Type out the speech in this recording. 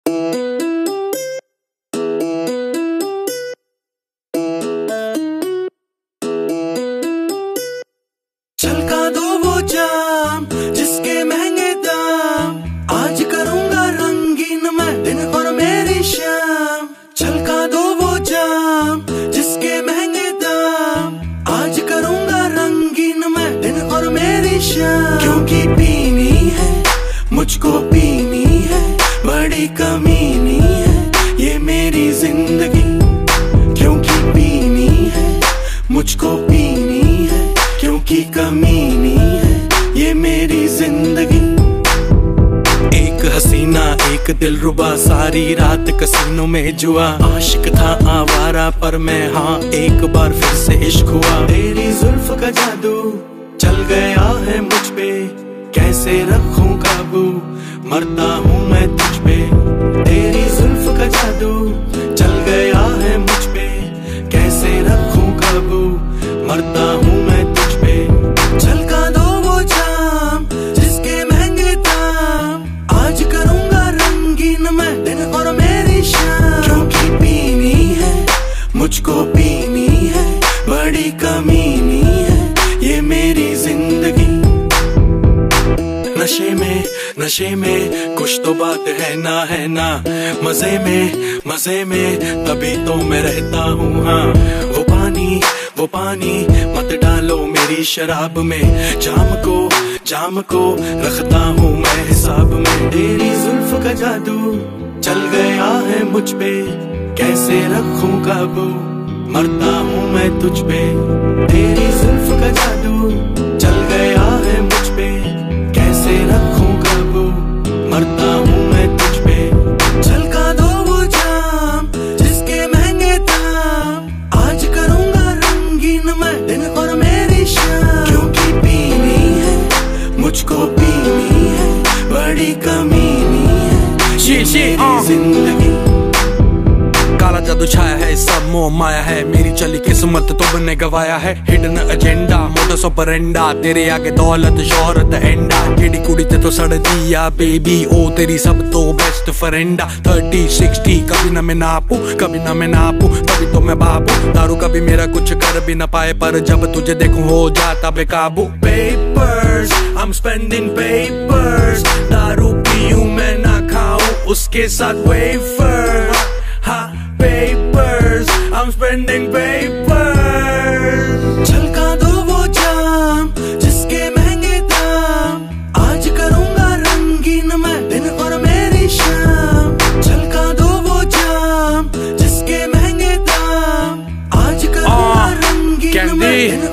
छलका दो वो जाम जिसके महंगे दाम, आज करूंगा रंगीन मैं दिन और मेरी शाम। छलका दो वो जाम जिसके महंगे दाम, आज करूंगा रंगीन मैं दिन और मेरी शाम। क्योंकि पीनी है मुझको, पीनी है बड़ी कमीनी है ये मेरी जिंदगी। क्योंकि पीनी है मुझको, पीनी है क्योंकि कमीनी है ये मेरी जिंदगी। एक हसीना एक दिलरुबा, सारी रात कसीनों में जुआ। आशिक था आवारा पर मैं हाँ एक बार फिर से इश्क हुआ। तेरी जुल्फ का जादू चल गया है मुझ पे, कैसे रखूं काबू मरता हूँ मैं तुझ पे। तेरी जुल्फ का जादू चल गया है मुझ पे, कैसे रखूं काबू मरता हूँ मैं तुझ पे। छलका दो वो जाम जिसके महंगे दाम, आज करूंगा रंगीन मैं दिन और मेरी शाम। क्योंकि पीनी है मुझको, पीनी है बड़ी कमीनी है ये मेरी जिंदगी। नशे में कुछ तो बात है ना, मजे में तभी तो मैं रहता हूँ। हाँ वो पानी मत डालो मेरी शराब में, जाम को रखता हूँ मैं हिसाब में। तेरी जुल्फ का जादू चल गया है मुझ पे, कैसे रखूं काबू मरता हूँ मैं तुझ पे। तेरी जुल्फ का जादू चल गया है मुझ पे, कैसे रखूं काबू मरता हूँ मैं तुझ पे। छलका दो वो जाम जिसके महंगे दाम, आज करूंगा रंगीन मैं दिन और मेरी शाम। क्योंकि पीनी है मुझको, पीनी है बड़ी कमीनी है ये मेरी जिंदगी। काला जादू छाया है सब मोह माया है, मेरी चली किस्मत तो बने गवाया है। हिडन एजेंडा मोटस ऑपरेंडा, तेरे आगे दौलत शोहरत एंडा। केड़ी कुड़ी ते तो सड़ दिया बेबी ओ तेरी सब तो बेस्ट फ्रेंडा। 30-60 कभी ना मैं नापू तभी तो मैं बाबू। दारू कभी मेरा कुछ कर भी ना पाए, पर जब तुझे देखूं हो जाता बेकाबू। Papers I am spending papers, दारू पीऊं मैं ना खाऊं उसके साथ wafer. Papers, I'm spending papers. छलका दो वो जाम जिसके महंगे दाम, आज करूंगा रंगीन मैं दिन और मेरी शाम। छलका दो वो जाम जिसके महंगे दाम, आज करूंगा रंगीन मैं दिन